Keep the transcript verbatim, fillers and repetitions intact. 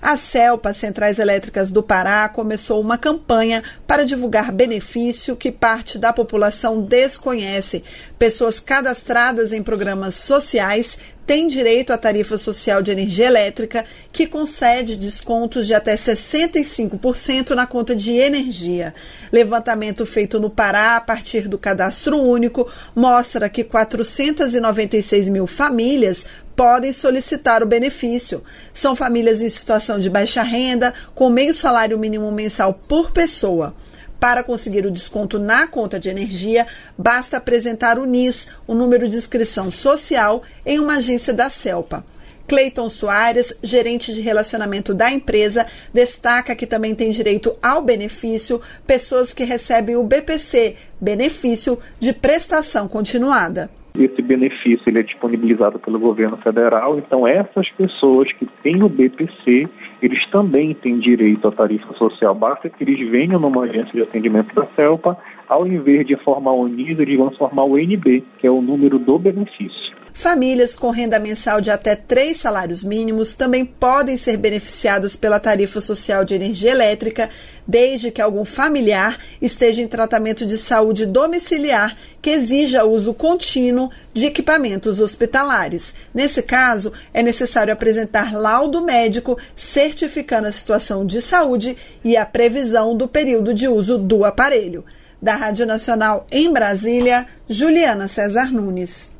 A CELPA, Centrais Elétricas do Pará, começou uma campanha para divulgar benefício que parte da população desconhece. Pessoas cadastradas em programas sociais têm direito à tarifa social de energia elétrica, que concede descontos de até sessenta e cinco por cento na conta de energia. Levantamento feito no Pará a partir do Cadastro Único mostra que quatrocentas e noventa e seis mil famílias podem solicitar o benefício. São famílias em situação de baixa renda, com meio salário mínimo mensal por pessoa. Para conseguir o desconto na conta de energia, basta apresentar o N I S, o número de inscrição social, em uma agência da CELPA. Cleiton Soares, gerente de relacionamento da empresa, destaca que também tem direito ao benefício pessoas que recebem o B P C, benefício de prestação continuada. Esse benefício ele é disponibilizado pelo governo federal, então essas pessoas que têm o B P C, eles também têm direito à tarifa social. Basta que eles venham numa agência de atendimento da CELPA, ao invés de formar o N I S, eles vão formar o N B, que é o número do benefício. Famílias com renda mensal de até três salários mínimos também podem ser beneficiadas pela tarifa social de energia elétrica, desde que algum familiar esteja em tratamento de saúde domiciliar que exija uso contínuo de equipamentos hospitalares. Nesse caso, é necessário apresentar laudo médico certificando a situação de saúde e a previsão do período de uso do aparelho. Da Rádio Nacional em Brasília, Juliana César Nunes.